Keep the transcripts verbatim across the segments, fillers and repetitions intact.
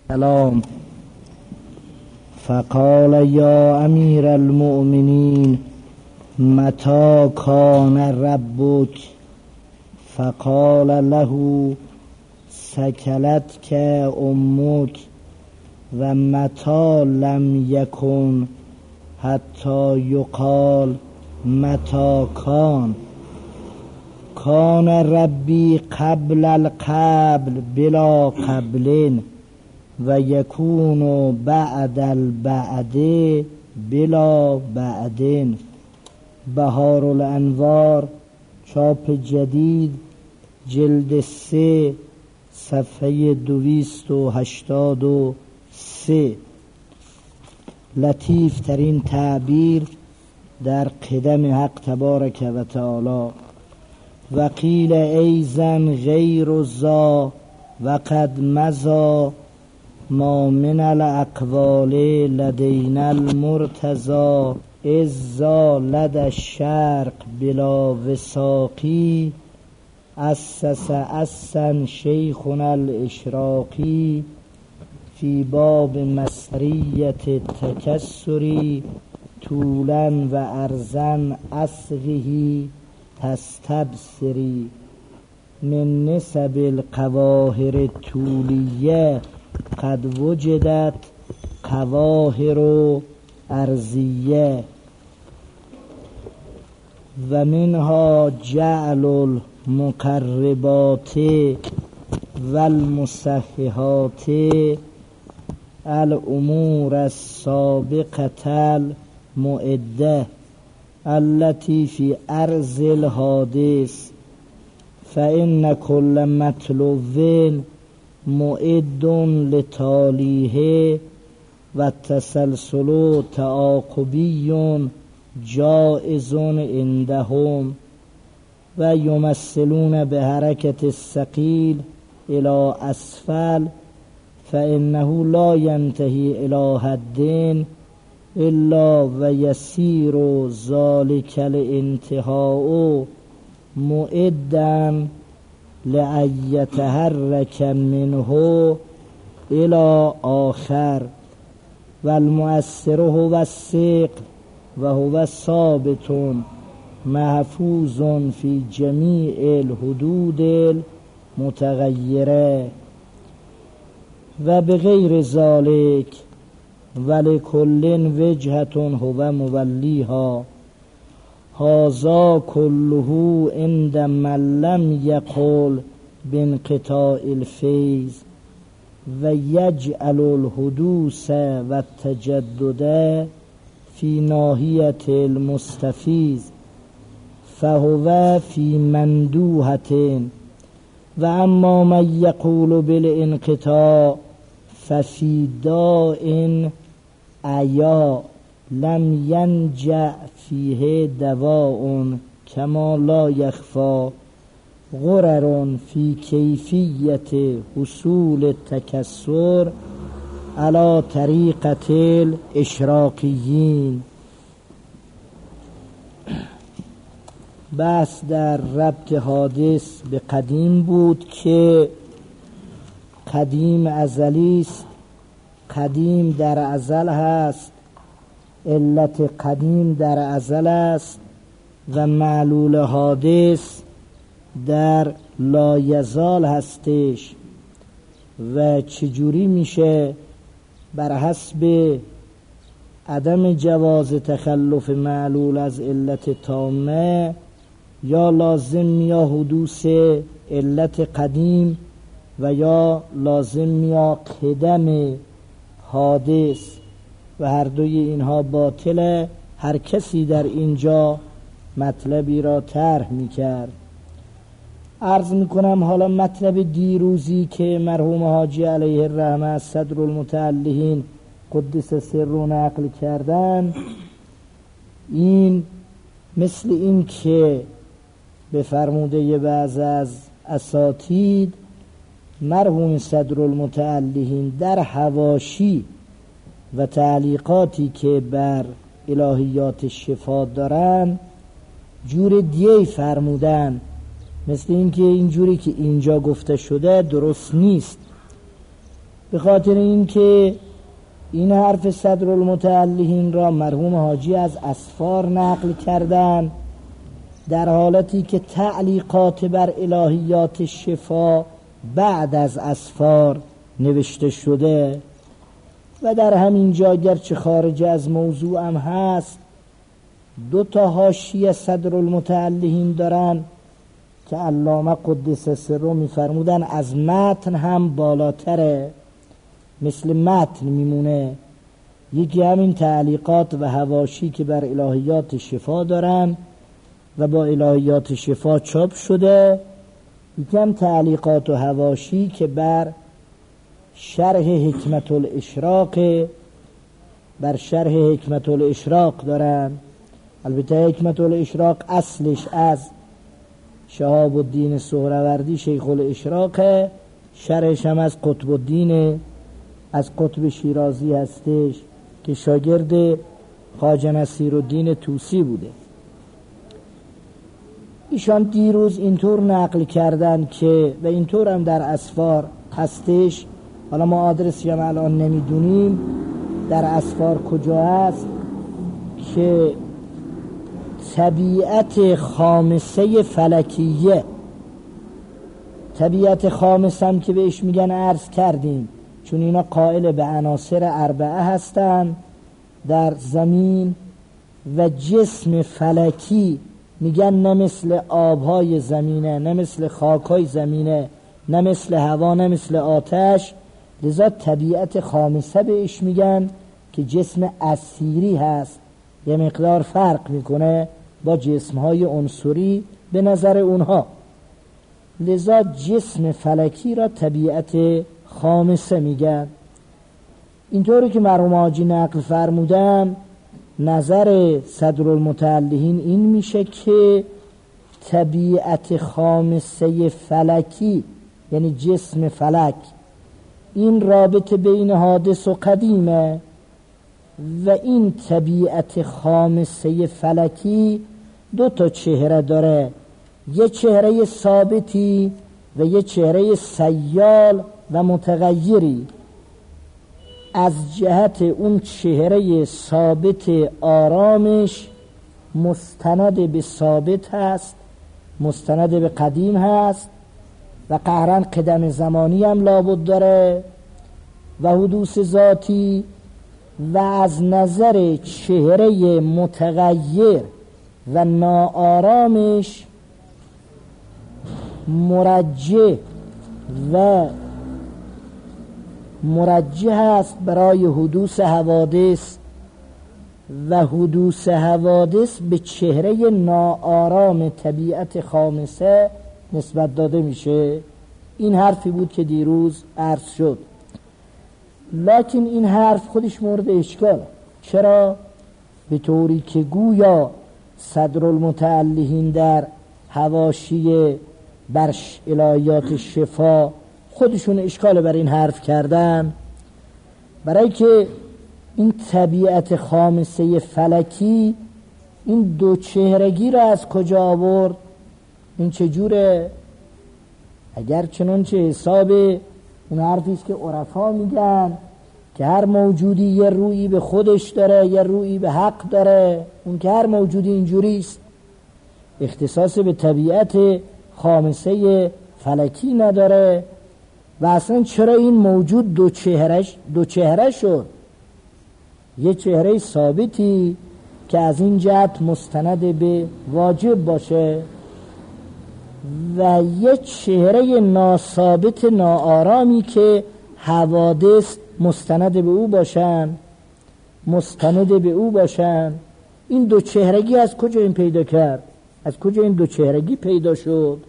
سلام. فقال یا امیر المؤمنین متى کان ربک؟ فقال له سکلتک امک و متى لم یکن حتی یقال متى کان. کان ربی قبل القبل بلا قبل و یکون بعد البعد بلا بعد. بهارالانوار چاپ جدید جلد سه صفحه دویست و هشتاد و سه. لطیف ترین تعبیر در قدم حق تبارک و تعالی. وقیل ایزن غیر زا وقد مزا ما من الاقوال لدینا المرتضا ازا لد الشرق بلا وساقی اسس اسن شیخنا الاشراقی فی باب مصریت تکسری طولا و ارزن اصغهی تستبصری من نسب القواهر الطولیه قد وجدت قواهر ارضیه و منها جعل المقربات و المصححات الامور السابقه المعده التي في ارض الحادث فان كل مطلوب معد لتالیه و التسلسل تعاقبی جائز عندهم و یمثلون به حرکت الثقیل الى اسفل فانه لا ينتهي الى حد الا و یسیر ذلك الانتهاء معدا لأن يتحرك منه الى آخر و المؤثر هو الثقل و هو ثابت محفوظ في جميع الحدود المتغيره و بغیر ذلك ولكل وجهة هو مولیها. هذا كله عند من لم يقل بانقطاع الفيض و یجعل الحدوث و التجدد في ناحیة المستفیض فهو في مندوحة. و اما من يقول بالانقطاع ففي داء عیا لم ینجع فیه دواء کما لا یخفی غرر فی کیفیت حصول التکسر علی طریقة الاشراقیین. بحث در ربط حادث به قدیم بود که قدیم ازلی است. قدیم در ازل هست، علت قدیم در ازل است و معلول حادث در لایزال هستش. و چجوری میشه بر حسب عدم جواز تخلف معلول از علت تامه یا لازم یا حدوث علت قدیم و یا لازم یا قدم حادث و هر دوی اینها باطله. هر کسی در اینجا مطلبی را طرح میکرد. عرض میکنم حالا مطلب دیروزی که مرحوم حاجی علیه الرحمه صدر المتعلهین قدس سر رو نقل کردن، این مثل این که به فرموده بعض از اساتید مرحوم صدر المتعلهین در حواشی و تعلیقاتی که بر الهیات شفا دارن جور دیگه فرمودن، مثل این که اینجوری که اینجا گفته شده درست نیست. به خاطر این که این حرف صدر المتعلهین را مرحوم حاجی از اسفار نقل کردن، در حالتی که تعلیقات بر الهیات شفا بعد از اسفار نوشته شده و در همین جا گرچه خارج از موضوع هم هست دو تا حاشیه صدر المتعلهین دارن که علامه قدس سره میفرمودن از متن هم بالاتره، مثل متن میمونه. یکی همین تعلیقات و حواشی که بر الهیات شفا دارن و با الهیات شفا چاپ شده، یکی هم تعلیقات و حواشی که بر شرح حکمت الاشراق بر شرح حکمت الاشراق دارن. البته حکمت الاشراق اصلش از شهاب الدین سهروردی شیخ الاشراق، شرحش هم از قطب الدین از قطب شیرازی هستش که شاگرد خواجه نصیرالدین طوسی بوده. ایشان دیروز اینطور نقل کردن که و اینطور هم در اسفار هستش، حالا ما آدرسی هم الان نمیدونیم در اسفار کجا هست، که طبیعت خامسه فلکیه، طبیعت خامسه که بهش میگن عرض کردیم چون اینا قائل به عناصر اربعه هستن در زمین و جسم فلکی میگن نه مثل آبهای زمینه، نه مثل خاکهای زمینه، نه مثل هوا، نه مثل آتش، لذا طبیعت خامسه بهش میگن که جسم اسیری هست، یه مقدار فرق میکنه با جسمهای عنصری به نظر اونها، لذا جسم فلکی را طبیعت خامسه میگن. اینطوری که مرحوم حاجی نقل فرمودن، نظر صدر المتعلهین این میشه که طبیعت خامسه فلکی یعنی جسم فلک، این رابطه بین حادث و قدیمه و این طبیعت خامسه فلکی دو تا چهره داره، یه چهره ثابتی و یه چهره سیال و متغیری. از جهت اون چهره ثابت آرامش مستند به ثابت هست، مستند به قدیم هست و قهرن قدم زمانی هم لابد داره و حدوث ذاتی، و از نظر چهره متغیر و ناآرامش مرجع و مرجح است برای حدوث حوادث و حدوث حوادث به چهره ناآرام طبیعت خامسه نسبت داده میشه. این حرفی بود که دیروز عرض شد، لکن این حرف خودش مورد اشکال. چرا؟ به طوری که گویا صدر المتعلهین در حواشی بر الهیات شفا خودشون اشکال بر این حرف کردن، برای که این طبیعت خامسه فلکی این دو چهرگی را از کجا آورد؟ این چجوره؟ اگر چنانچه حساب اون حرفیست که عرفا میگن که هر موجودی یه رویی به خودش داره، یه رویی به حق داره، اون که هر موجودی اینجوریست، اختصاص به طبیعت خامسه فلکی نداره، و اصلا چرا این موجود دو چهرش دو چهره شد؟ یه چهره ثابتی که از این جهت مستند به واجب باشه و یه چهره ناثابت ناآرامی که حوادث مستند به او باشن مستند به او باشن. این دو چهرگی از کجا این پیدا کرد؟ از کجا این دو چهرگی پیدا شد؟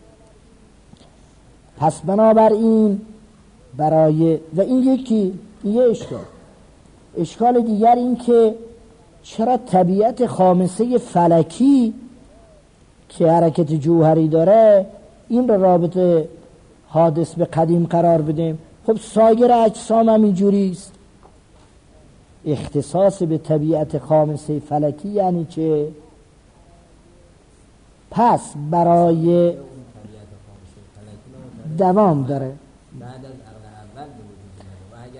پس بنابراین برای و این یکی یه اشکال اشکال دیگر این که چرا طبیعت خامسه فلکی که حرکت جوهری داره این رو رابطه حادث به قدیم قرار بدیم؟ خب سایر اجسام هم اینجوریست. اختصاص به طبیعت خامسه فلکی یعنی چه؟ پس برای دوام داره.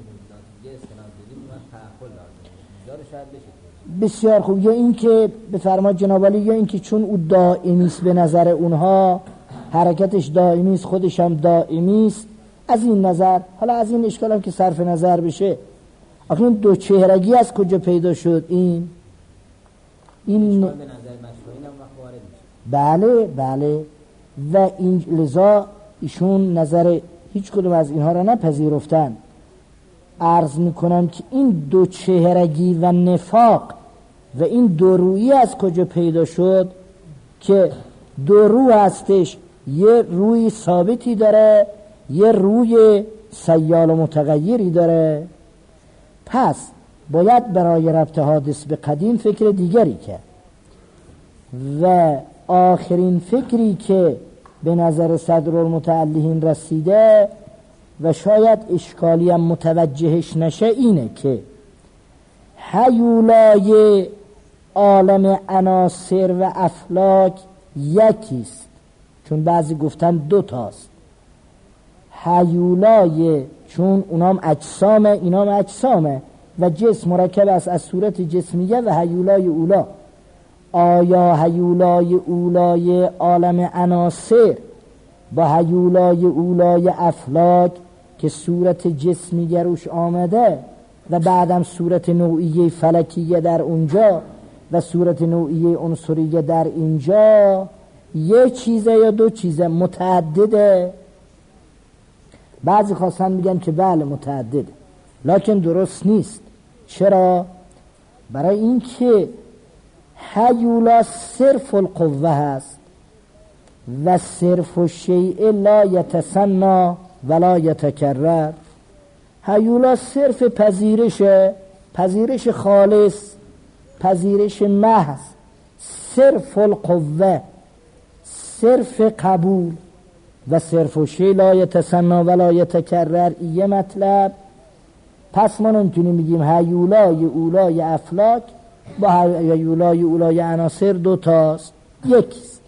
بسیار خوب. یا این که بفرماد جناب علی، یا این که چون او دائمی است به نظر اونها، حرکتش دائمی است، خودش هم دائمی است، از این نظر. حالا از این اشکال هم که صرف نظر بشه، آخه این دو چهرگی از کجا پیدا شد؟ این این به نظر مشروعین هم وارد میشه. بله بله. و این لذا ایشون نظر هیچ کدوم از اینها را نپذیرفتن. عرض میکنم که این دو چهرگی و نفاق و این دو رویی از کجا پیدا شد؟ که دو رو هستش، یه روی ثابتی داره، یه روی سیال و متغیری داره. پس باید برای ربط حادث به قدیم فکر دیگری کرد. و آخرین فکری که به نظر صدرالمتعلهین رسیده و شاید اشکالی هم متوجهش نشه اینه که هیولای عالم عناصر و افلاک یکیست، چون بعضی گفتن دو تاست. هیولای، چون اونام اجسامه اینام اجسامه و جسم مرکب است از صورت جسمیه و هیولای اولا. آیا هیولای اولای عالم عناصر با هیولای اولای افلاک که صورت جسمیه روش آمده و بعدم صورت نوعیه فلکیه در اونجا و صورت نوعیه عنصریه در اینجا یه چیزه یا دو چیزه؟ متعدده؟ بعضی خواستن میگن که بله متعدده، لکن درست نیست. چرا؟ برای این که هیولا صرف القوه هست و صرف الشیء لا یتسنا ولا یتکرر. هیولا صرف پذیرشه، پذیرش خالص، پذیرش محض، صرف القوه، صرف قبول و صرف الشیء لا یتسنا ولا یتکرر. یه مطلب. پس ما نمیتونیم بگیم هیولای اولای افلاک با هیولای اولای عناصر دو تاست، یکیست.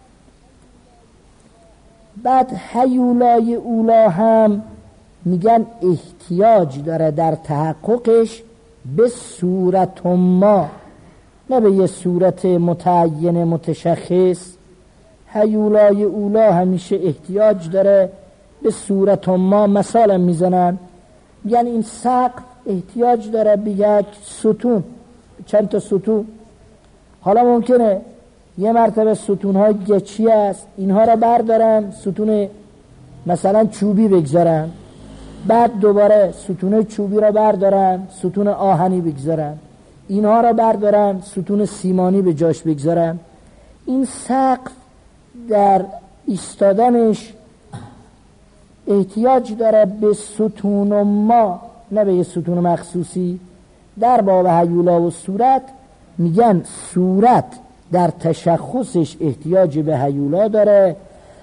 بعد هیولای اولا هم میگن احتیاج داره در تحققش به صورت ما، نه به یه صورت متعین متشخص. هیولای اولا همیشه احتیاج داره به صورت ما. مثلا میزنن یعنی این سقف احتیاج داره به یک ستون، چند تا ستون. حالا ممکنه یه مرتبه ستون‌های گچی است، اینها را بردارن ستون مثلا چوبی بگذارن، بعد دوباره ستون چوبی را بردارن ستون آهنی بگذارن، اینها را بردارن ستون سیمانی به جاش بگذارن. این سقف در ایستادنش احتیاج داره به ستون ما، نه به یه ستون مخصوصی. در باب هیولا و صورت میگن صورت در تشخصش احتیاج به هیولا داره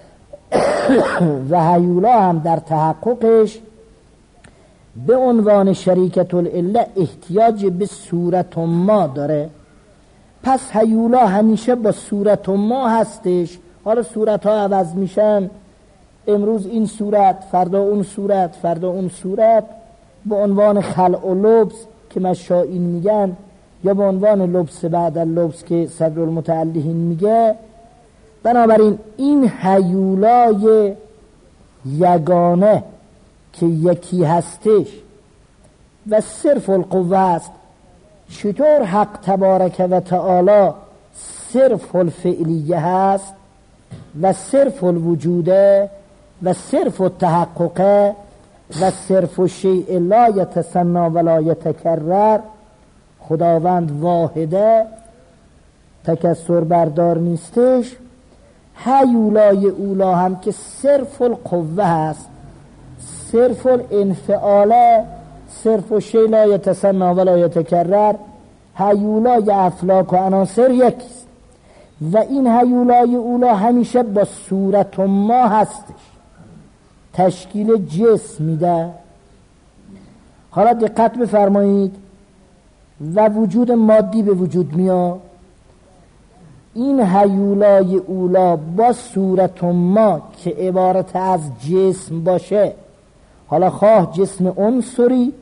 و هیولا هم در تحققش به عنوان شریکت العله احتیاج به صورت ما داره. پس هیولا همیشه با صورت ما هستش. حالا صورت ها عوض میشن، امروز این صورت، فردا اون صورت، فردا اون صورت، به عنوان خلع و لبس که مشائین میگن، یا به عنوان لبس بعد اللبس که صدرالمتعلهین میگه. بنابراین این هیولای یگانه که یکی هستش و صرف القوه است، چطور حق تبارک و تعالی صرف الفعلیه هست و صرف الوجوده و صرف التحققه و صرف الشیء لا یتسنا ولا یتکرر؟ خداوند واحده، تکسر بردار نیستش. هیولای اولا هم که صرف القوه هست، صرف الانفعاله، صرف الشیء لا یتسنا ولا یتکرر. هیولای افلاک و عناصر یکیست و این هیولای اولا همیشه با صورت ما هستش، تشکیل جسم میده. حالا دقت بفرمایید، و وجود مادی به وجود میاد. این هیولای اولا با صورت ما که عبارت از جسم باشه، حالا خواه جسم عنصری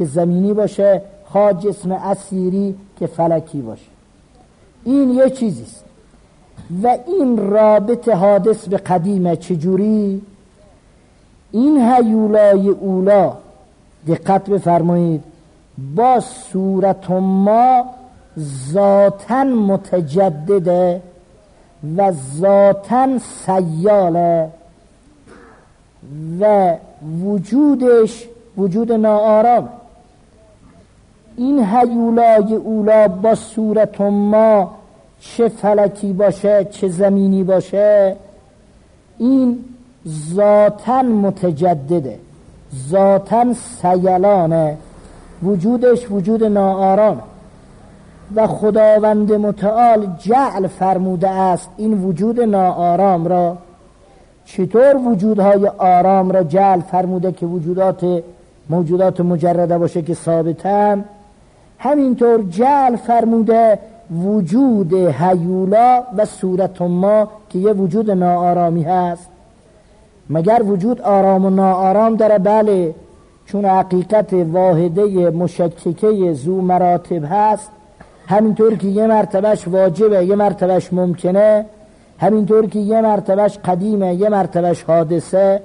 که زمینی باشه، خواه جسم اسیری که فلکی باشه. این یه چیزیست. و این رابط حادث به قدیمه چجوری؟ این هیولای اولا دقت بفرمایید با صورت ما ذاتاً متجدده و ذاتاً سیاله و وجودش وجود ناآرام. این هیولای اولا با صورت ما چه فلکی باشه چه زمینی باشه، این ذاتاً متجدده، ذاتاً سیلانه، وجودش وجود ناآرام. و خداوند متعال جعل فرموده است این وجود ناآرام را. چطور وجودهای آرام را جعل فرموده که وجودات موجودات مجرده باشه که ثابتن؟ همینطور جعل فرموده وجود هیولا و صورت ما که یه وجود ناآرامی هست. مگر وجود آرام و ناآرام داره؟ بله، چون حقیقت واحده مشککه ذو مراتب هست. همینطور که یه مرتبهش واجبه یه مرتبهش ممکنه، همینطور که یه مرتبهش قدیمه یه مرتبهش حادثه،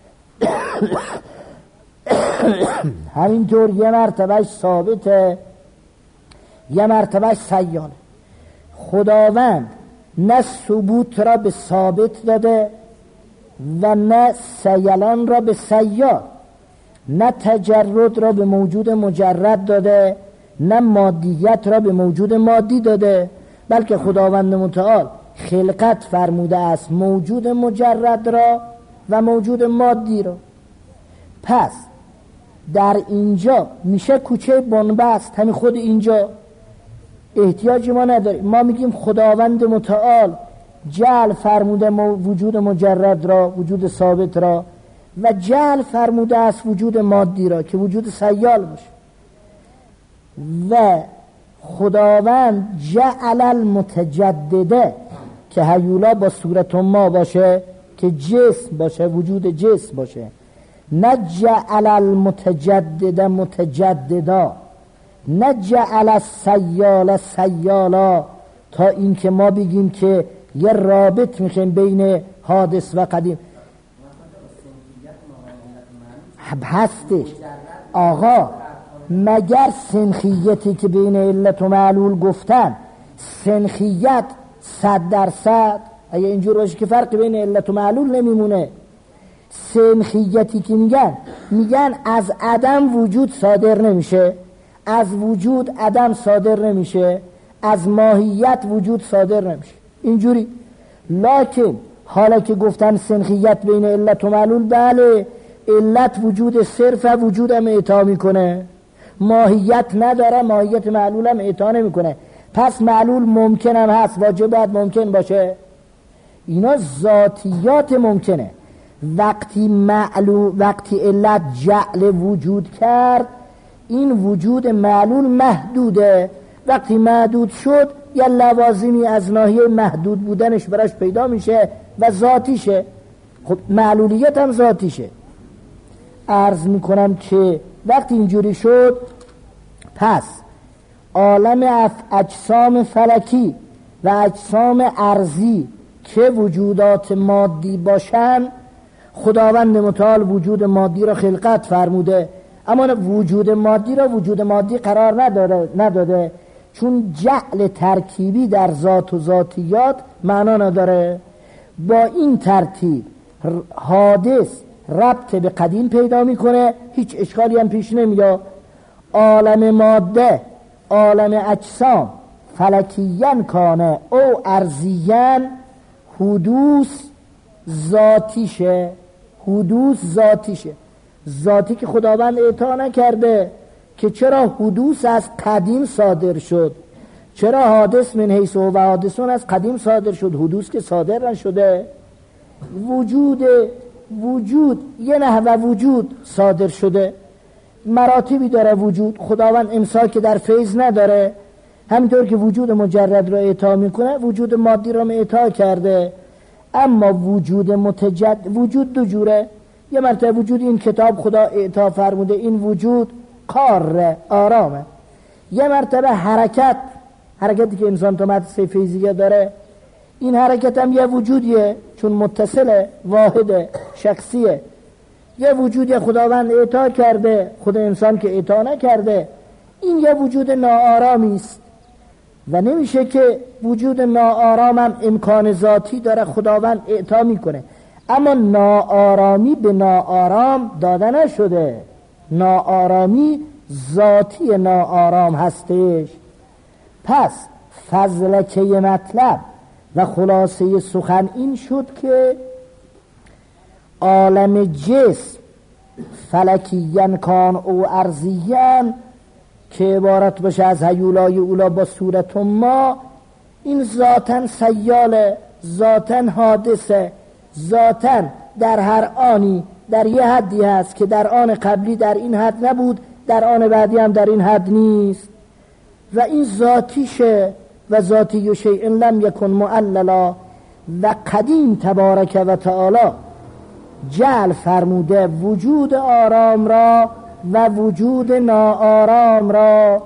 همینطور یه مرتبهش ثابته یه مرتبهش سیاله. خداوند نه ثبوت را به ثابت داده و نه سیلان را به سیال، نه تجرد را به موجود مجرد داده نه مادیت را به موجود مادی داده، بلکه خداوند متعال خلقت فرموده است موجود مجرد را و موجود مادی را. پس در اینجا میشه کوچه بنبست، همین خود اینجا احتیاجی ما نداریم. ما میگیم خداوند متعال جعل فرموده وجود مجرد را، وجود ثابت را، و جعل فرموده است وجود مادی را که وجود سیال باشه. و خداوند جعل المتجدده که هیولا با صورت ما باشه که جسم باشه، وجود جسم باشه، نه جعل المتجدده متجددا، نه جعل السیال سیالا، تا این که ما بگیم که یه رابط میخوایم بین حادث و قدیم. هستش آقا، مگر سنخیتی که بین علت و معلول گفتن سنخیت صد درصد؟ اگه اینجور باشه که فرقی بین علت و معلول نمیمونه. سنخیتی که میگن میگن از عدم وجود صادر نمیشه، از وجود عدم صادر نمیشه، از ماهیت وجود صادر نمیشه اینجوری. لکن حالا که گفتن سنخیت بین علت و معلول، بله علت وجود صرف و وجود هم اعطا میکنه، ماهیت نداره، ماهیت معلول هم اعطا نمیکنه. پس معلول ممکن هم هست، واجب باید ممکن باشه. اینا ذاتیات ممکنه. وقتی معلول وقتی علت جعل وجود کرد، این وجود معلول محدوده. وقتی محدود شد یه لوازمی از ناحیه محدود بودنش براش پیدا میشه و ذاتیشه. خب معلولیت هم ذاتیشه. عرض میکنم که وقتی اینجوری شد، پس عالم اجسام فلکی و اجسام ارضی که وجودات مادی باشن، خداوند متعال وجود مادی را خلقت فرموده، اما وجود مادی را وجود مادی قرار نداده, نداده چون جعل ترکیبی در ذات و ذاتیات معنا نداره. با این ترتیب حادث ربط به قدیم پیدا میکنه، هیچ اشکالی هم پیش نمیاد. عالم ماده، عالم اجسام، فلکیان کانه او ارضیان، حدوث ذاتیشه، حدوث ذاتیشه، ذاتی که خداوند اعطا نکرده. که چرا حدوث از قدیم صادر شد؟ چرا حادث من حیث و حادثون از قدیم صادر شد؟ حدوث که صادر نشده. وجود وجود یه نحوه وجود صادر شده، مراتبی داره وجود. خداوند امساک در فیض نداره، همینطور که وجود مجرد را اعطا میکنه وجود مادی را اعطا کرده. اما وجود متجدد، وجود دو جوره. یه مرتبه وجود این کتاب خدا اعطا فرموده، این وجود قاره آرامه. یه مرتبه حرکت، حرکتی که انسان تو مدرسه فیزیک داره، این حرکت هم یه وجودیه چون متصله، واحده، شخصیه، یه وجودی خداوند اعطا کرده، خود انسان که اعطا نکرده. این یه وجود ناآرامی است و نمیشه که وجود ناآرام هم امکان ذاتی داره خداوند اعطا میکنه، اما ناآرامی به ناآرام داده نشده، ناآرامی ذاتی ناآرام هستش. پس فضلکه مطلب و خلاصه سخن این شد که عالم جسم فلکیین کان او ارضیین که عبارت باشه از هیولای اولا با صورت ما، این ذاتن سیاله، ذاتن حادثه، ذاتن در هر آنی در یه حدی هست که در آن قبلی در این حد نبود، در آن بعدی هم در این حد نیست و این ذاتیشه و ذاتی شیء لم یکن معللا. و قدیم تبارک و تعالی جعل فرموده وجود آرام را و وجود ناآرام را.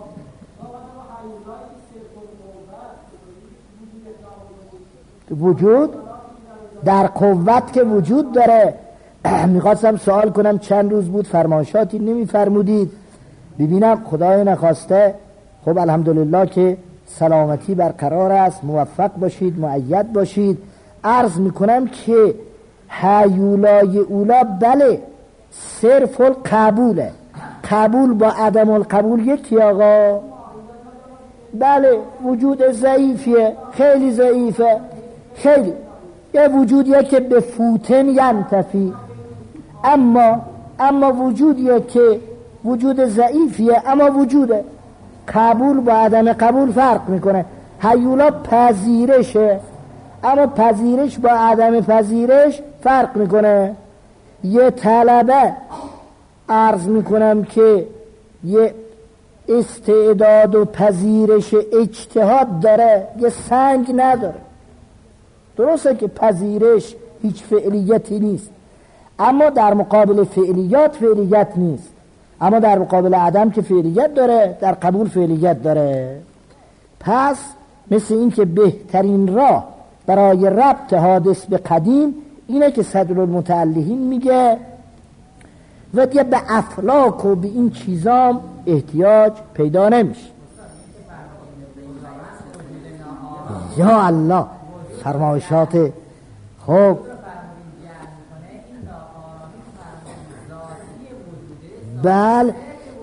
وجود در قوت که وجود داره. میخواستم سوال کنم چند روز بود فرمایشاتی نمی فرمودید، ببینم خدای نخواسته خب الحمدلله که سلامتی برقرار است، موفق باشید، مؤید باشید. عرض میکنم که هیولای اولا بله صرف القبوله، قبول با عدم القبول یکی آقا. بله وجود ضعیفیه، خیلی ضعیفه، خیلی یه وجودیه که به فوتن ینتفی، اما اما وجودیه که وجود ضعیفیه اما وجوده. قبول با عدم قبول فرق میکنه. هیولا پذیرشه اما پذیرش با عدم پذیرش فرق میکنه. یه طلبه عرض میکنم که یه استعداد و پذیرش اجتهاد داره، یه سنگ نداره. درسته که پذیرش هیچ فعلیتی نیست، اما در مقابل فعلیات فعلیت نیست، اما در مقابل عدم که فعلیت داره در قبول فعلیت داره. پس مثل این که بهترین راه برای ربط حادث به قدیم اینه که صدرالمتعلهین میگه و دیگه به افلاک و به این چیزام احتیاج پیدا نمیشه. یا الله فرمایشات خوب. بله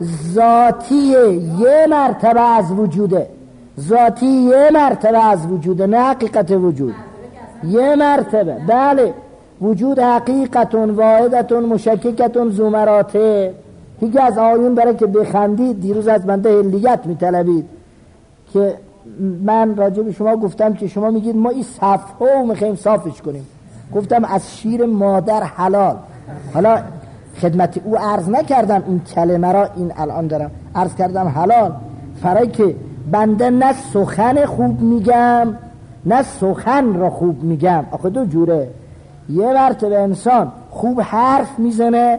ذاتیه، یه مرتبه از وجوده، ذاتی یه مرتبه از وجوده، نه حقیقت وجود، یه مرتبه. بله وجود حقیقتون واحدتون مشککتون زومراته. یکی از آیون برای که بخندید دیروز از بنده هلیت میطلبید که من راجع به شما گفتم که شما میگید ما این صفحه رو میخوایم صافش کنیم. گفتم از شیر مادر حلال. حالا خدمت او عرض نکردم این کلمه را، این الان دارم عرض کردم حلال، فرای که بنده نه سخن خوب میگم نه سخن را خوب میگم. آخه دو جوره، یه مرتبه انسان خوب حرف میزنه،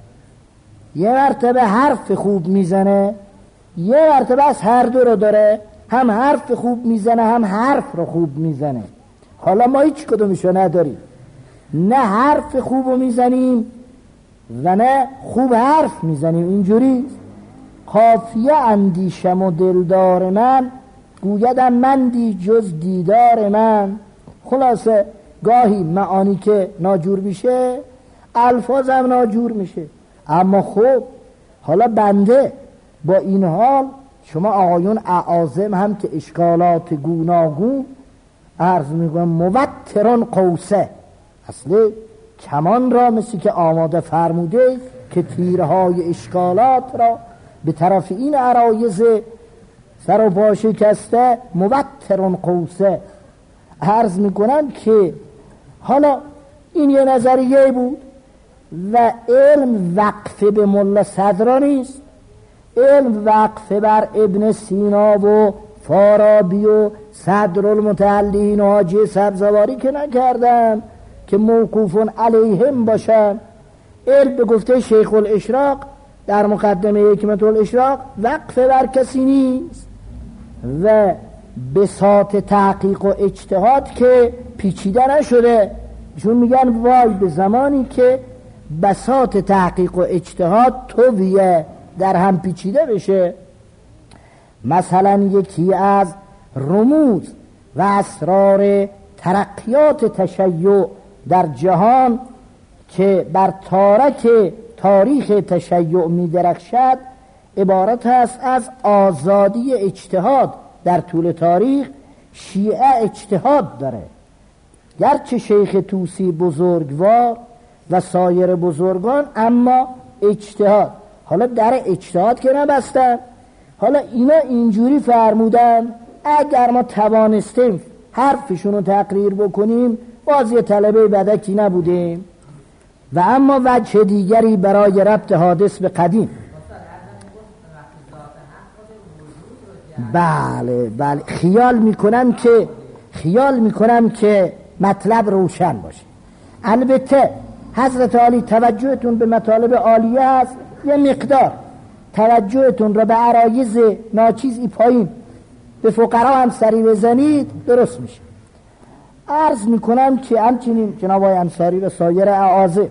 یه مرتبه حرف خوب میزنه، یه مرتبه از هر دو رو داره، هم حرف خوب میزنه هم حرف رو خوب میزنه. حالا ما هیچ کدومشو نداریم، نه حرف خوب رو میزنیم و نه خوب حرف میزنیم. اینجوری قافیه اندیشم و دلدار من گویدم مندی جز دیدار من. خلاصه گاهی معانی که ناجور میشه الفاظم ناجور میشه. اما خب حالا بنده با این حال شما آقایون اعاظم هم که اشکالات گوناگون عرض میکنم موتران قوسه، اصله کمان را مثل که آماده فرموده که تیرهای اشکالات را به طرف این عرایز سر و پا شکسته موتران قوسه. عرض میکنم که حالا این یه نظریه بود و علم وقفه به ملا صدرا نیست، علم وقفه بر ابن سینا و فارابی و صدرالمتعلهین و حاجی سبزواری که نکردن که موقوفون علیهم باشن. علم به گفته شیخ الاشراق در مقدمه حکمت الاشراق وقف بر کسی نیست و بساط تحقیق و اجتهاد که پیچیده نشده. چون میگن وای به زمانی که بساط تحقیق و اجتهاد تویه در هم پیچیده بشه. مثلا یکی از رموز و اسرار ترقیات تشیع در جهان که بر تارک تاریخ تشیع می درخشد عبارت است از آزادی اجتهاد. در طول تاریخ شیعه اجتهاد داره، گرچه شیخ طوسی بزرگوار و سایر بزرگان، اما اجتهاد. حالا در اجتهاد که نبستن، حالا اینا اینجوری فرمودن اگر ما توانستیم حرفشون رو تقریر بکنیم باز یه طلبه بدکی نبودیم. و اما وجه دیگری برای ربط حادث به قدیم. بله بله خیال میکنم که خیال میکنم که مطلب روشن باشه. البته حضرت عالی توجهتون به مطالب عالیه هست، یه مقدار توجهتون را به عرایض ناچیزی پایین به فقرا هم سری بزنید درست میشه. عرض میکنم که همچنین جناب آقای انصاری و سایر اعاضه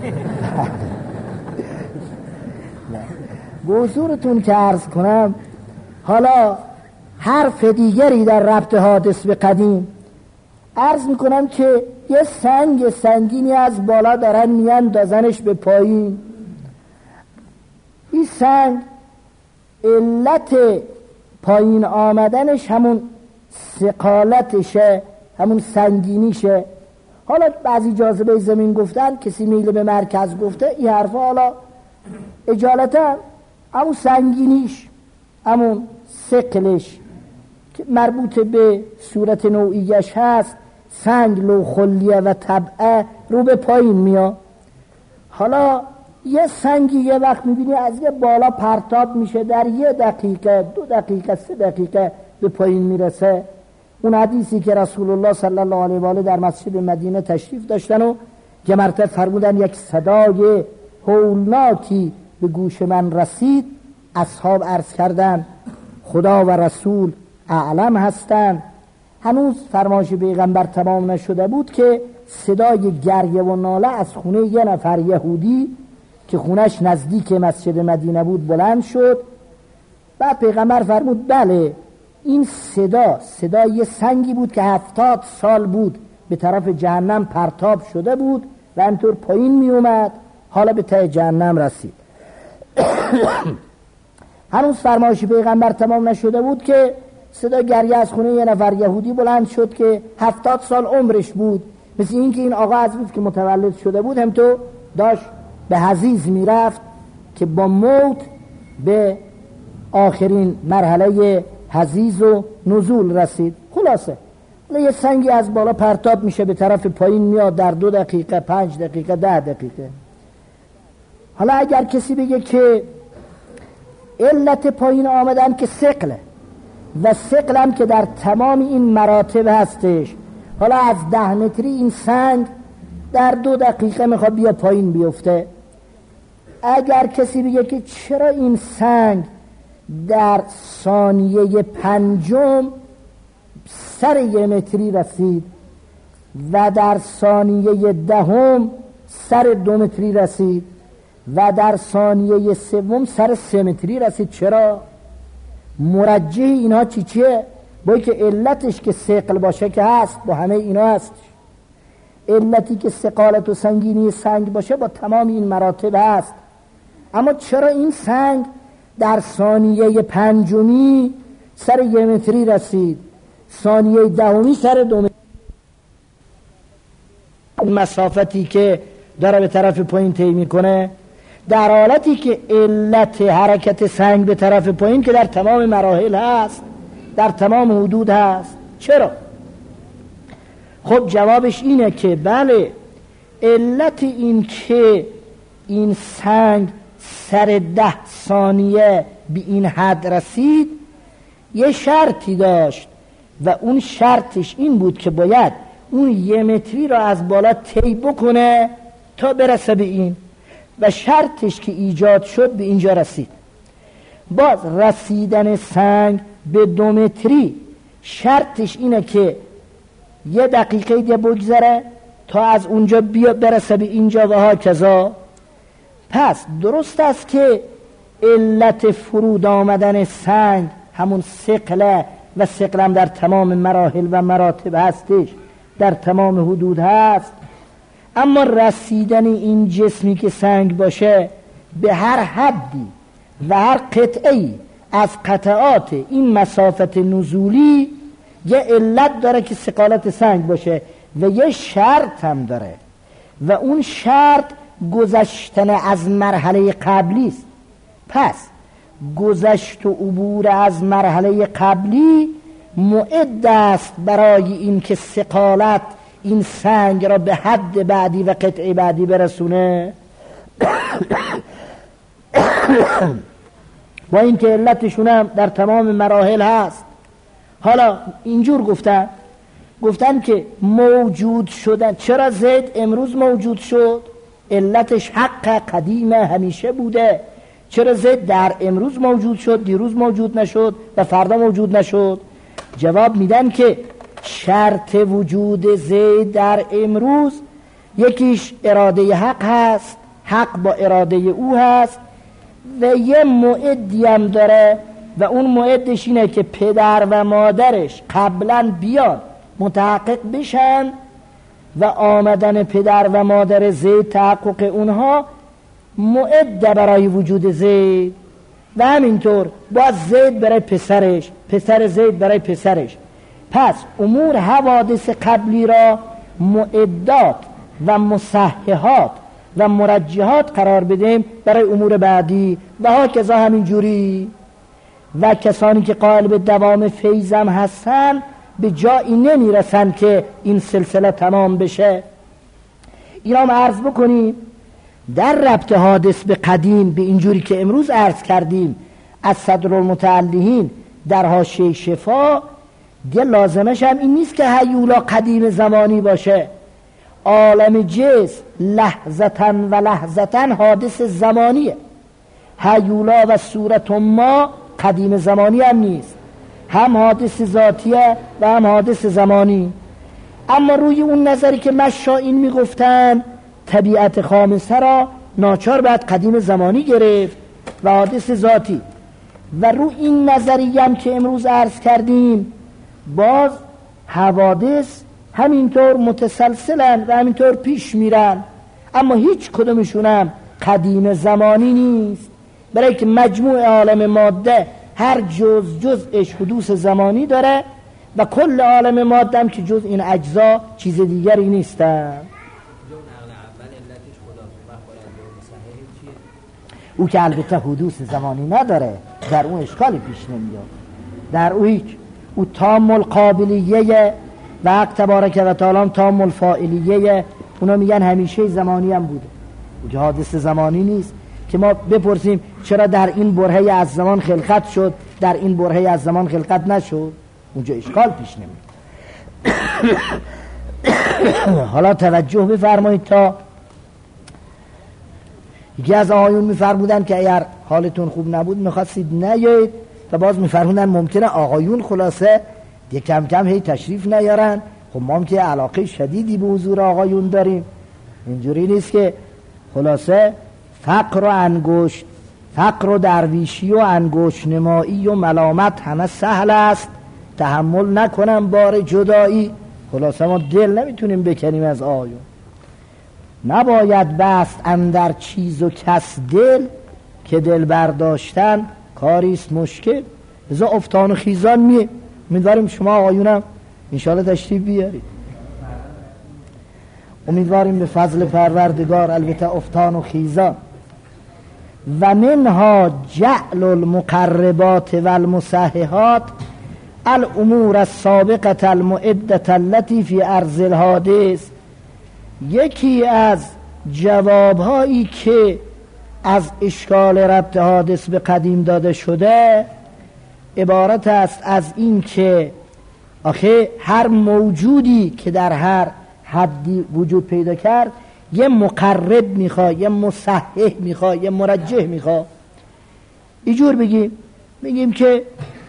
به حضورتون که عرض کنم، حالا حرف دیگری در ربط حادث به قدیم عرض میکنم که یه سنگ سنگینی از بالا دارن میاندازنش به پایین. این سنگ علت پایین آمدنش همون ثقالتشه، همون سنگینیشه. حالا بعضی جاذبه زمین گفتن، کسی میل به مرکز گفته، این حرفا حالا اجالتا همون سنگینیش، همون ثقلش که مربوط به صورت نوعیش هست، سنگ لو خلیه و طبعه رو به پایین میاد. حالا یه سنگی یه وقت میبینی از یه بالا پرتاب میشه، در یه دقیقه دو دقیقه سه دقیقه به پایین میرسه. اون حدیثی که رسول الله صلی الله علیه و آله در مسجد مدینه تشریف داشتن و یه مرتبه فرمودن یک صدای هولناکی به گوش من رسید. اصحاب عرض کردن خدا و رسول اعلم هستن. هنوز فرمایش پیغمبر تمام نشده بود که صدای گریه و ناله از خونه یه نفر یهودی که خونش نزدیک مسجد مدینه بود بلند شد. بعد پیغمبر فرمود بله این صدا صدای سنگی بود که هفتاد سال بود به طرف جهنم پرتاب شده بود و اینطور پایین می اومد، حالا به ته جهنم رسید. هنوز فرمایش پیغمبر تمام نشده بود که صدا گریه از خونه یه نفر یهودی بلند شد که هفتاد سال عمرش بود. مثل این که این آقا از بود که متولد شده بود هم تو داشت به حضیض میرفت که با موت به آخرین مرحله حضیض و نزول رسید. خلاصه یه سنگی از بالا پرتاب میشه به طرف پایین میاد در دو دقیقه، پنج دقیقه، ده دقیقه. حالا اگر کسی بگه که علت پایین آمدن که ثقله و ثقل هم که در تمام این مراتب هستش، حالا از ده متری این سنگ در دو دقیقه میخواد بیا پایین بیفته. اگر کسی بگه که چرا این سنگ در ثانیه پنجم سر یه متری رسید و در ثانیه دهم سر دو متری رسید و در ثانیه سوم سر سه متری رسید، چرا؟ مرجح اینا چی چیه؟ باید که علتش که ثقل باشه که هست، با همه اینا هست. علتی که ثقالت و سنگینی سنگ باشه با تمام این مراتب هست. اما چرا این سنگ در ثانیه پنجمی سر یه متری رسید، ثانیه دهمی سر دو متری؟ مسافتی که داره به طرف پایین طی میکنه، در حالتی که علت حرکت سنگ به طرف پایین که در تمام مراحل هست، در تمام حدود هست. چرا؟ خب جوابش اینه که بله علت این که این سنگ سر ده ثانیه به این حد رسید یه شرطی داشت و اون شرطش این بود که باید اون یه متری را از بالا طی بکنه تا برسه به این. و شرطش که ایجاد شد به اینجا رسید. باز رسیدن سنگ به دو متری شرطش اینه که یه دقیقه دیگه بگذره تا از اونجا بیاد برسه به اینجا و ها کذا. پس درست است که علت فرود آمدن سنگ همون ثقله و ثقلم در تمام مراحل و مراتب هستش، در تمام حدود هست، اما رسیدن این جسمی که سنگ باشه به هر حدی و هر قطعی از قطعات این مسافت نزولی یه علت داره که ثقالت سنگ باشه و یه شرط هم داره و اون شرط گذشتن از مرحله قبلی است. پس گذشت و عبور از مرحله قبلی معد است برای این که ثقالت این سنگ را به حد بعدی و قطعه بعدی برسونه. با این که علتشون هم در تمام مراحل هست. حالا اینجور گفتن گفتن که موجود شدن، چرا زید امروز موجود شد؟ علتش حق قدیم همیشه بوده. چرا زید در امروز موجود شد دیروز موجود نشد و فردا موجود نشد؟ جواب میدن که شرط وجود زید در امروز یکیش اراده حق هست، حق با اراده او هست و یه معدی هم داره و اون معدش اینه که پدر و مادرش قبلا بیان متحقق بشن و آمدن پدر و مادر زید تحقق اونها معد برای وجود زید و همینطور باز زید برای پسرش، پسر زید برای پسرش. پس امور حوادث قبلی را معدات و مصححات و مرجحات قرار بدیم برای امور بعدی و ها کذا همین جوری. و کسانی که قائل به دوام فیضم هستن به جایی نمیرسن که این سلسله تمام بشه. اینا هم عرض بکنیم در ربط حادث به قدیم به اینجوری که امروز عرض کردیم از صدرالمتعلهین در حاشیه شفا، دیگه لازمش هم این نیست که هیولا قدیم زمانی باشه. عالم جسم لحظتن و لحظتن حادث زمانیه. هیولا و صورت ما قدیم زمانی هم نیست، هم حادث ذاتیه و هم حادث زمانی. اما روی اون نظری که مشائین میگفتن طبیعت خامسه را ناچار باید قدیم زمانی گرفت و حادث ذاتی، و روی این نظری هم که امروز عرض کردیم باز حوادث همینطور متسلسلن و همینطور پیش میرن، اما هیچ کدومشون هم قدیم زمانی نیست، برای که مجموع عالم ماده هر جز جزش حدوث زمانی داره و کل عالم ماده هم که جز این اجزا چیز دیگری نیستن. او که البته حدوث زمانی نداره، در اون اشکالی پیش نمیاد، در او هیچ، او تام القابلیه و حق تبارک و تعالی تام الفاعلیه، اونا میگن همیشه زمانی هم بوده، او حادث زمانی نیست که ما بپرسیم چرا در این برهه از زمان خلقت شد در این برهه از زمان خلقت نشد، اونجا اشکال پیش نمیاد. حالا توجه بفرمایید تا یکی از آقایون میفرمودن که اگر حالتون خوب نبود میخواستید نیایید و باز میفرمودن ممکنه آقایون خلاصه دیگه کم کم هی تشریف نیارن. خب ما هم که علاقه شدیدی به حضور آقایون داریم، اینجوری نیست که خلاصه فقر و انگشت، فقر و درویشی و انگشت نمایی و ملامت همه سهل است، تحمل نکنم بار جدایی. خلاصه ما دل نمیتونیم بکنیم از آقایون. نباید بست اندر چیز و کس دل، که دل برداشتن کاریست مشکل. ازا افتان و خیزان میه، امیدواریم شما آقایونم انشاءالله تشریف بیارید. امیدواریم به فضل پروردگار البته افتان و خیزان. و منها جعل المقربات و المصححات الامور السابقه المعده التي في عرض الحادث. یکی از جوابهایی که از اشکال ربط حادث به قدیم داده شده عبارت است از این که آخه هر موجودی که در هر حدی وجود پیدا کرد یه مقرب میخواد، یه مصحح میخواد، یه مرجح میخواد. اینجور بگیم بگیم که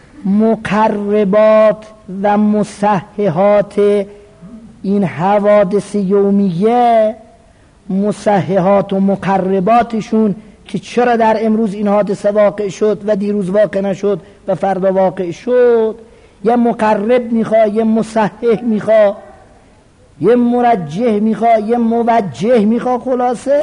مقربات و مصححات این حوادث یومیه، مصححات و مقرباتشون که چرا در امروز این حادثه واقع شد و دیروز واقع نشد و فردا واقع شد، یه مقرب میخواد، یه مصحح میخواد، یه مرجح میخواد، یه موجه میخواد. خلاصه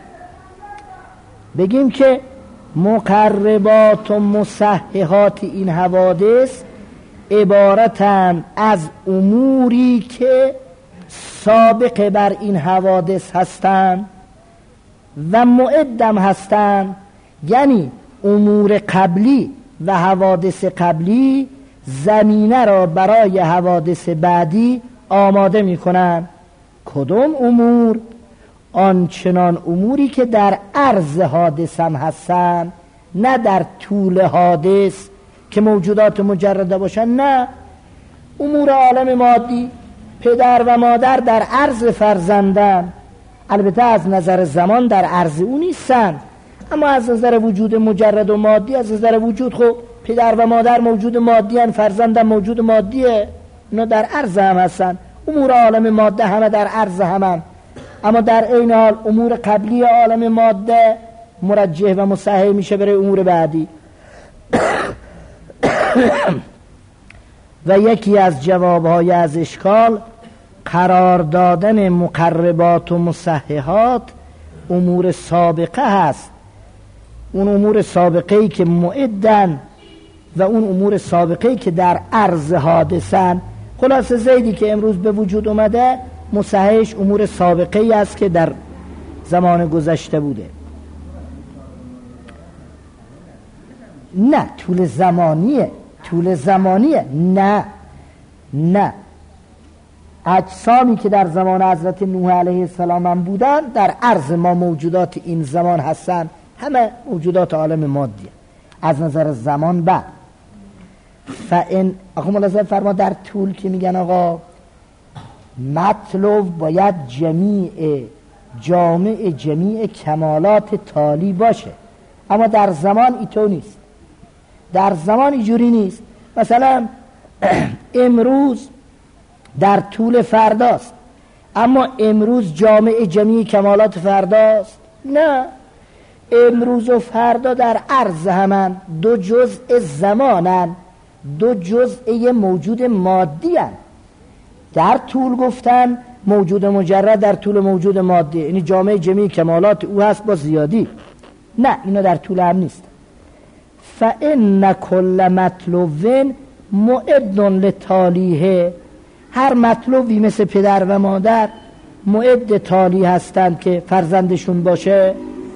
بگیم که مقربات و مصححات این حوادث عبارتن از اموری که سابق بر این حوادث هستند و معدم هستند، یعنی امور قبلی و حوادث قبلی زمینه را برای حوادث بعدی آماده می کنند. کدوم امور؟ آنچنان اموری که در عرض حادث هم هستند، نه در طول حادث که موجودات مجرده باشن، نه. امور عالم مادی، پدر و مادر در عرض فرزندن، البته از نظر زمان در عرض او نیستن، اما از نظر وجود مجرد و مادی، از نظر وجود خب پدر و مادر موجود مادی هن، فرزندم موجود مادیه، اینا در عرض هم هستن. امور عالم ماده همه در عرض همن، اما در این حال امور قبلی عالم ماده مرجح و مصحح میشه برای امور بعدی. و یکی از جوابهای از اشکال قرار دادن مقربات و مصححات امور سابقه هست. اون امور سابقه‌ای که معدن و اون امور سابقه‌ای که در عرض حادثن. خلاصه زیدی که امروز به وجود اومده مصححش امور سابقه‌ای است که در زمان گذشته بوده. نه طول زمانیه، طول زمانیه، نه نه اجسامی که در زمان حضرت نوح علیه السلام هم بودن در عرض ما موجودات این زمان هستن، همه موجودات عالم مادی از نظر زمان. بعد فان آقا ملاحظه فرما در طول که میگن آقا مطلوب باید جمیع جامع جمیع کمالات تالی باشه، اما در زمان ایتو نیست، در زمان اینجوری نیست. مثلا امروز در طول فرداست، اما امروز جامع جمیع کمالات فرداست؟ نه، امروز و فردا در عرض همن، دو جزء زمانن، دو جزء موجود مادی هن. در طول گفتن موجود مجرد در طول موجود مادی، یعنی جامع جمیع کمالات او هست با زیادی. نه، اینا در طول هم نیست. فإن كل مطلوب معد لتالیه، هر مطلوبی مثل پدر و مادر معد تالی هستند که فرزندشون باشه.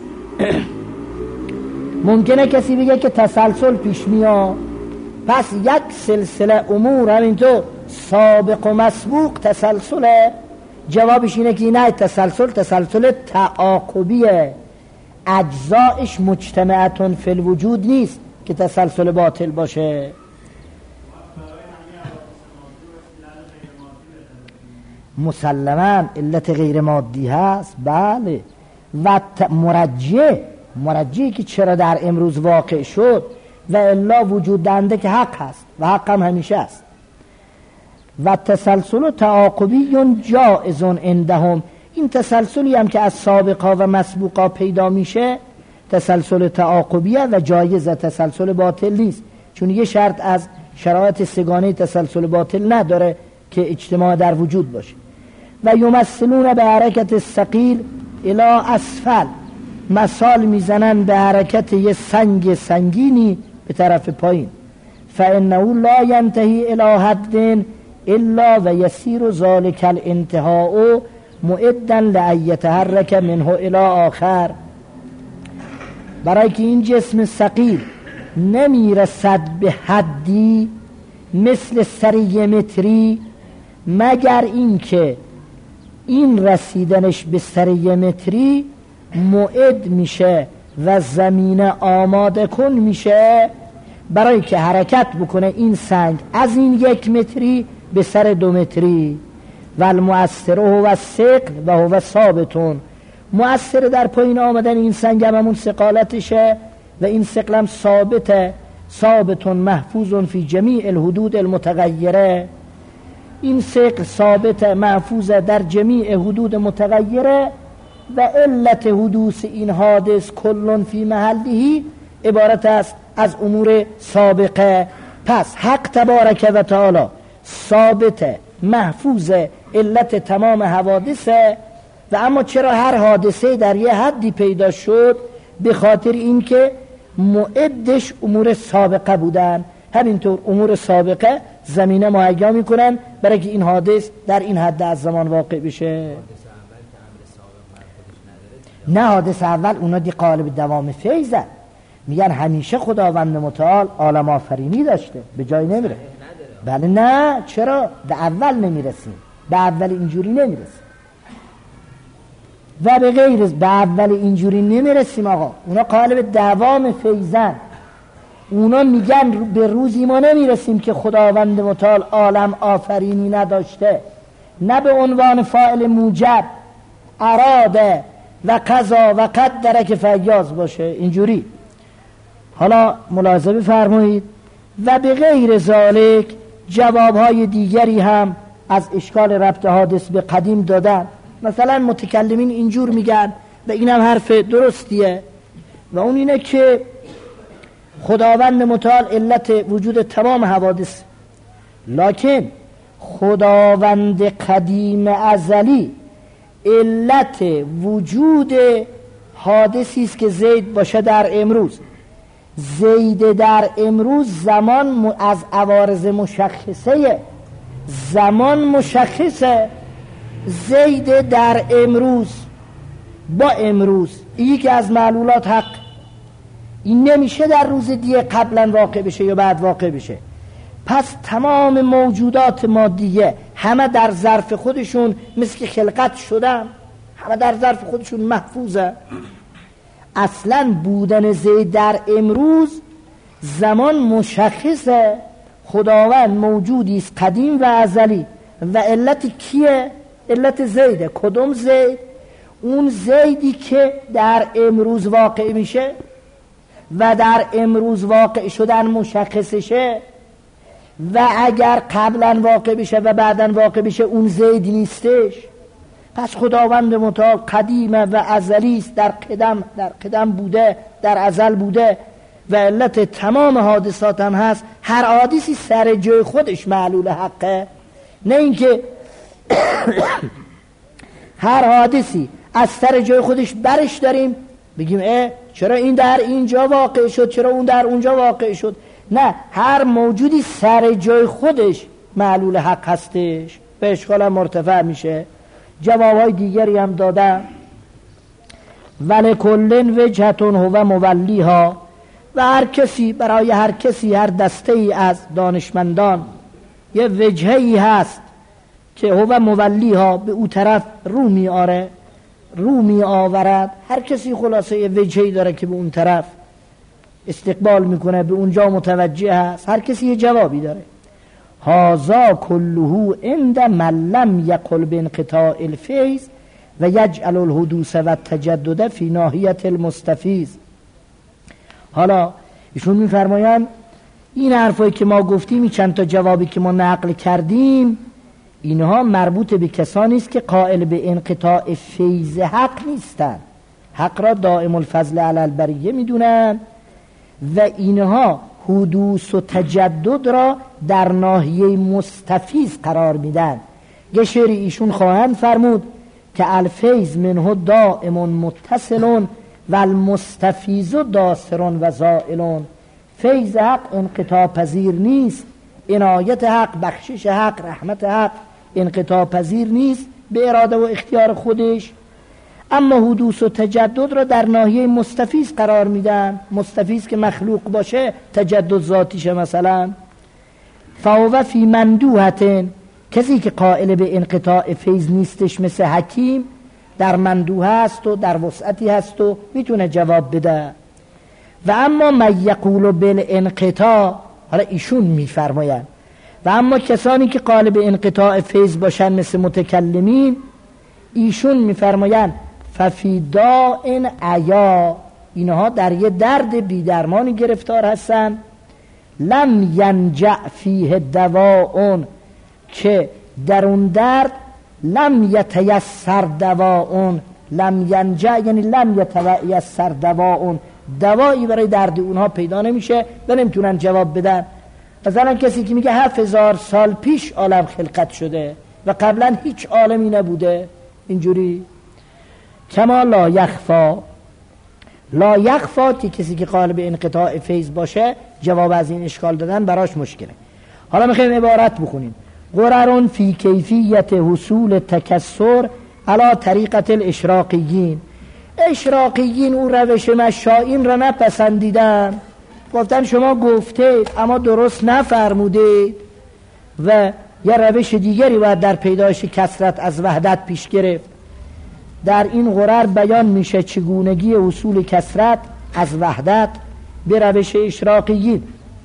ممکنه کسی بگه که تسلسل پیش میاد، پس یک سلسله امور همینطور سابق و مسبوق تسلسله. جوابش اینه که نه، تسلسل تسلسل تعاقبیه، اجزایش مجتمعتون فی الوجود نیست که تسلسل باطل باشه. مسلماً علت غیر مادی هست، بله. و مرجع مرجعی که چرا در امروز واقع شد و الا وجود دنده که حق هست و حق هم همیشه است. و تسلسل تعاقبی جائز عندهم، این تسلسلی هم که از سابقا و مسبوقا پیدا میشه تسلسل تعاقبیه و جایزه، تسلسل باطل نیست، چون یه شرط از شرایط سگانه تسلسل باطل نداره که اجتماع در وجود باشه. و یمثلون به حرکت الثقیل الی اسفل، مثال میزنن به حرکت یه سنگ سنگینی به طرف پایین. فانه لا ینتهی الی حد الا و یسیر ذلک الانتهاء معدا لان یتحرک منه الی آخر، برای که این جسم ثقیل نمیرسد به حدی مثل سری متری مگر این که این رسیدنش به سری متری معد میشه و زمینه آماده کن میشه برای که حرکت بکنه این سنگ از این یک متری به سر دو متری. و المؤثر هو الثقل و هو ثابتون. مؤثر در پایین آمدن این سنگ هم همون ثقالتشه و این ثقل هم ثابته، ثابتون محفوظ فی جمیع الحدود المتغیره. این ثقل ثابت محفوظ در جمیع حدود متغیره و علت حدوث این حادث کلون فی محلهی عبارت است از امور سابقه. پس حق تبارک و تعالی ثابت محفوظ علت تمام حوادثه. و اما چرا هر حادثه در یه حدی پیدا شد؟ به خاطر اینکه معدش امور سابقه بودن. همینطور امور سابقه زمینه مهیا میکنن برای که این حادث در این حد از زمان واقع بشه. نه حادث اول اونا دی قالب دوام فیضه، میگن همیشه خداوند متعال عالم آفرینی داشته، به جای نمیره. بله نه، چرا؟ به اول نمیرسیم، به اول اینجوری نمیرسیم و به غیر به اول اینجوری نمیرسیم. آقا اونا قالب دوام فیضن، اونا میگن به روزی ما نمیرسیم که خداوند متعال عالم آفرینی نداشته، نه به عنوان فاعل موجب اراده و قضا و قدره که فیاض باشه اینجوری. حالا ملاحظه بفرمایید و به غیر ذالک جوابهای دیگری هم از اشکال ربط حادث به قدیم دادن. مثلا متکلمین اینجور میگن و اینم حرف درستیه و اون اینه که خداوند متعال علت وجود تمام حوادث، لکن خداوند قدیم ازلی علت وجود حادثی است که زید باشه در امروز. زید در امروز زمان از عوارض مشخصه، زمان مشخصه. زید در امروز با امروز یکی از معلولات حق، این نمیشه در روز دیگه قبلا واقع بشه یا بعد واقع بشه. پس تمام موجودات مادیه همه در ظرف خودشون مثل که خلقت شدن، همه در ظرف خودشون محفوظه. اصلا بودن زید در امروز زمان مشخصه. خداوند موجودی است قدیم و ازلی و علت کیه؟ علت زیده. کدوم زید؟ اون زیدی که در امروز واقع میشه و در امروز واقع شدن مشخصشه و اگر قبلا واقع بشه و بعدا واقع بشه اون زید نیستش. پس خداوند متعال قدیمه و ازلی است، در قدم در قدم بوده، در ازل بوده و علت تمام حادثات هم هست. هر حادثی سر جای خودش معلول حقه، نه اینکه هر حادثی از سر جای خودش برش داریم بگیم اه چرا این در اینجا واقع شد، چرا اون در اونجا واقع شد. نه، هر موجودی سر جای خودش معلول حق هستش، به اشکال مرتفع میشه. جوابهای دیگری هم دادم. ولکلن وجهتون هو مولیها، و هر کسی برای هر کسی هر دسته ای از دانشمندان یه وجهی هست که هو مولیها، به او طرف رو می آره رو می آورد. هر کسی خلاصه یه وجهی داره که به اون طرف استقبال میکنه، به اونجا متوجه هست. هر کسی یه جوابی داره. هازا کلهو عند من لم یقل بانقطاع الفیض و یجعل الحدوث و التجدد فی ناحیت المستفیض. حالا ایشون میفرمایند این حرفایی که ما گفتیم، این چند تا جوابی که ما نقل کردیم، اینها مربوط به کسانی است که قائل به انقطاع فیض حق نیستند. حق را دائم الفضل علی البریه میدونن و اینها حدوث و تجدد را در ناحیه مستفیض قرار میدن. یه شعری ایشون خواهند فرمود که الفیض منه دائم متصل و المستفیض داسر و زائل. فیض حق انقطاع پذیر نیست، عنایت حق، بخشش حق، رحمت حق انقطاع پذیر نیست به اراده و اختیار خودش. اما حدوث و تجدد را در ناحیه مستفیض قرار میدن. مستفیض که مخلوق باشه تجدد ذاتیشه. مثلا فهو فی مندوحتن، کسی که قائل به انقطاع فیض نیستش مثل حکیم در مندوحه هست و در وسعتی هست و میتونه جواب بده. و اما من یقول بالانقطاع، حالا ایشون میفرماین و اما کسانی که قالب انقطاع فیض باشن مثل متکلمین، ایشون میفرمایند ففی داء عیا، اینها در یه درد بیدرمانی گرفتار هستن، لم ینجع فیه دواء، که در اون درد لم یتیسر دواء، لم ینجع یعنی لم یتیسر دواء، دوایی برای درد اونها پیدا نمیشه و نمیتونن جواب بدن. مثلا کسی که میگه هفت هزار سال پیش عالم خلقت شده و قبلا هیچ عالمی نبوده، اینجوری کما لا یخفا، لا یخفا که کسی که قالب انقطاع فیض باشه جواب از این اشکال دادن براش مشکله. حالا میخوایم عبارت بخونیم. قررون فی کیفیت حصول تکسر علی طریقت الاشراقیین، اشراقیین اون روش مشائین را نپسندیدن، گفتن شما گفتید اما درست نفرمودید و یه روش دیگری باید در پیدایش کثرت از وحدت پیش گرفت. در این قرر بیان میشه چگونگی اصول کثرت از وحدت به روش اشراقیین.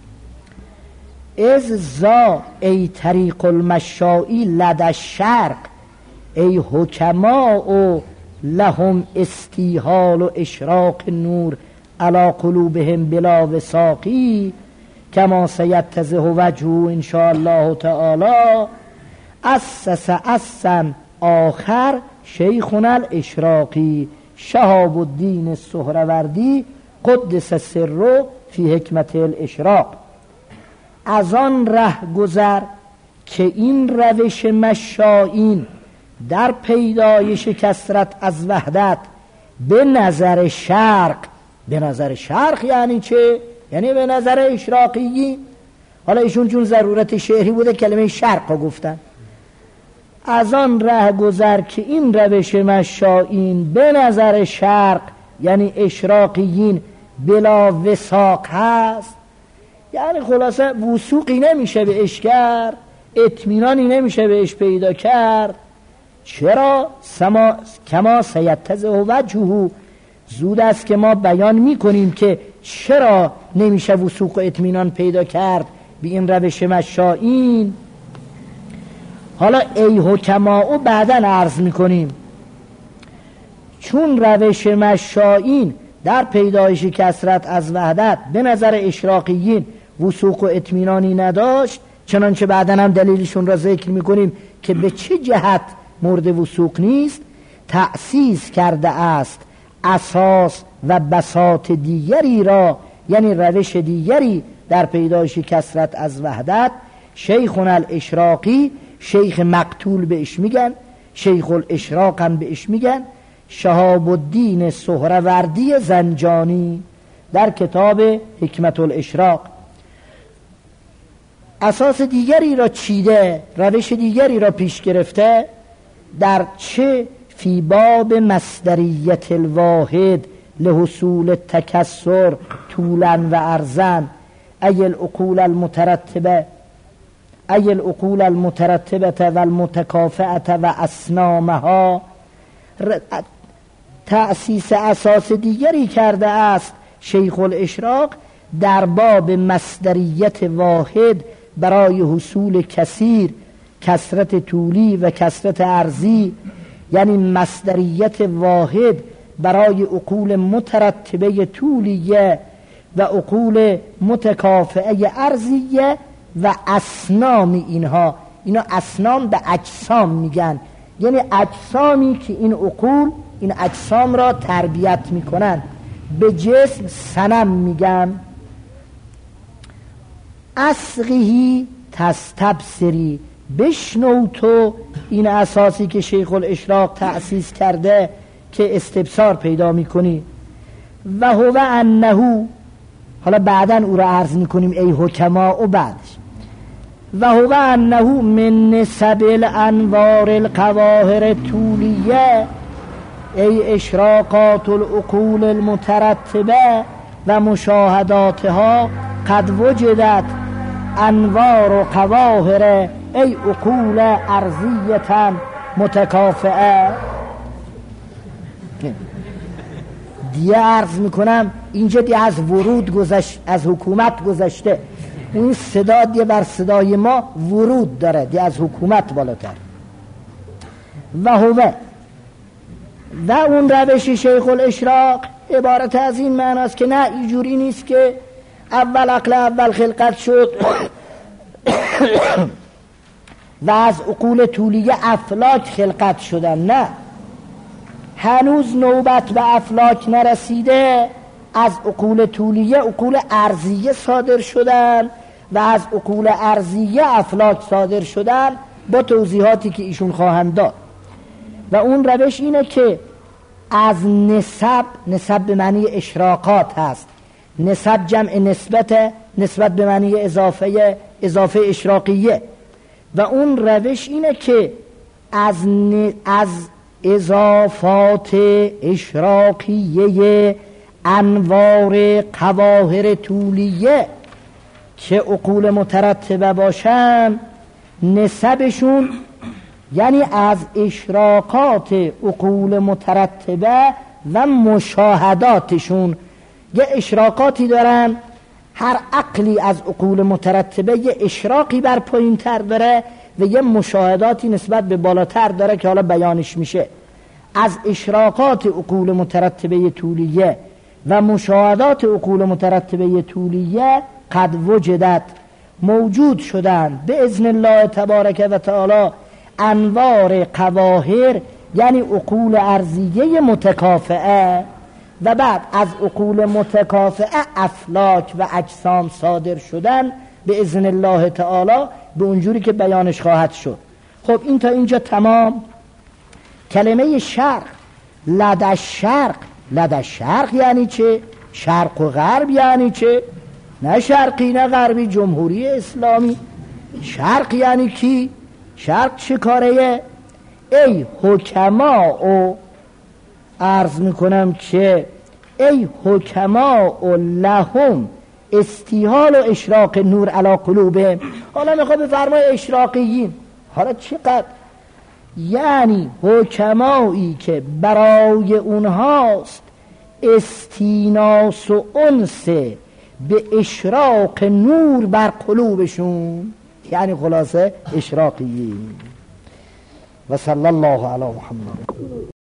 از زا ای طریق المشائی لدى الشرق، ای حکماء لهم استیحال و اشراق نور علی قلوبهم بلا وساقی، کما سیتضح وجهه ان شاء الله تعالی. اسس اسا آخر شیخنا الاشراقی شهاب الدین السهروردی قدس سره فی حکمت الاشراق. از آن ره گذر که این روش مشائین در پیدایش کثرت از وحدت به نظر شرق، به نظر شرق یعنی چه؟ یعنی به نظر اشراقیین. حالا ایشون چون ضرورت شعری بوده کلمه شرق رو گفتن. از آن ره گذر که این روش مشائین به نظر شرق یعنی اشراقیین بلا وثاق هست، یعنی خلاصه وثوقی نمیشه به اش کرد، اطمینانی نمیشه به اش پیدا کرد. چرا؟ سما کما سیتضح وجهه، زود است که ما بیان میکنیم که چرا نمیشه وثوق و اطمینان پیدا کرد به این روش مشائین. حالا ای حکماء بعداً عرض میکنیم. چون روش مشائین در پیدایش کثرت از وحدت به نظر اشراقیین وثوق و اطمینانی نداشت، چنانچه بعداً هم دلیلشون را ذکر میکنیم که به چه جهت مورد وثوق نیست، تأسیس کرده است اساس و بساط دیگری را، یعنی روش دیگری در پیدایش کثرت از وحدت. شیخنا الاشراقی، شیخ مقتول بهش میگن، شیخ الاشراق هم بهش میگن، شهاب الدین سهروردی زنجانی در کتاب حکمت الاشراق اساس دیگری را چیده، روش دیگری را پیش گرفته. در چه؟ فی باب مصدریت الواحد لحصول تکسر طولا و عرضا، ای العقول المترتبه ای العقول المترتبه و المتکافئه و اصنامها. تأسیس اساس دیگری کرده است شیخ الاشراق در باب مصدریت واحد برای حصول کثیر، کثرت طولی و کثرت عرضی، یعنی مصدریت واحد برای عقول مترتبه طولیه و عقول متکافئه عرضیه و اصنام اینها. اینا اصنام به اجسام میگن، یعنی اجسامی که این عقول این اجسام را تربیت میکنن. به جسم صنم میگن. اصغیهی تستبصری، بشنو تو این اساسی که شیخ الاشراق تأسیس کرده که استبصار پیدا میکنی. و هو انه، حالا بعداً او را عرض میکنیم ای حکما و بعدش. و هو انه من نسب الانوار القواهر طولیه، ای اشراقات العقول المترتبه و مشاهداتها قد وجدت انوار و قواهر ای عقول ارضیتا متکافئه. دیگه عرض میکنم اینجا دیگه از ورود گذشت، از حکومت گذشته. این صدا دیگه بر صدای ما ورود داره، دیگه از حکومت بالاتر. و هوه و اون روش شیخ الاشراق عبارت از این معناست که نه اینجوری نیست که اول عقل اول خلقت شد و از عقول طولیه افلاک خلقت شدن. نه، هنوز نوبت به افلاک نرسیده، از عقول طولیه عقول ارضیه صادر شدن و از عقول ارضیه افلاک صادر شدن با توضیحاتی که ایشون خواهند داد. و اون روش اینه که از نسب، نسب به معنی اشراقات هست، نسب جمع نسبت، نسبت به معنی اضافه، اضافه اشراقیه. و اون روش اینه که از از اضافات اشراقیه انوار قواهر طولیه که عقول مترتبه باشن، نسبشون یعنی از اشراقات عقول مترتبه و مشاهداتشون، یه اشراقاتی دارن، هر عقلی از عقول مترتبه یه اشراقی بر پایین تر داره و یه مشاهداتی نسبت به بالاتر داره که حالا بیانش میشه. از اشراقات عقول مترتبه طولیه و مشاهدات عقول مترتبه طولیه قد وجدت، موجود شدن به اذن الله تبارک و تعالی انوار قواهر، یعنی عقول ارضیه متکافئه، و بعد از عقول متکافئه افلاک و اجسام صادر شدن به اذن الله تعالی به اونجوری که بیانش خواهد شد. خب این تا اینجا تمام. کلمه شرق، لدى شرق، لدى شرق یعنی چه؟ شرق و غرب یعنی چه؟ نه شرقی نه غربی، جمهوری اسلامی. شرق یعنی کی؟ شرق چه کاره؟ ای حکما و عرض میکنم که ای حکما و لهم استیحال و اشراق نور علی قلوبهم. حالا میخواد بفرمای اشراقیین، حالا چقدر؟ یعنی حکمایی که برای اونهاست استیناس و انس به اشراق نور بر قلوبشون، یعنی خلاصه اشراقیین. و صلی الله علی محمد.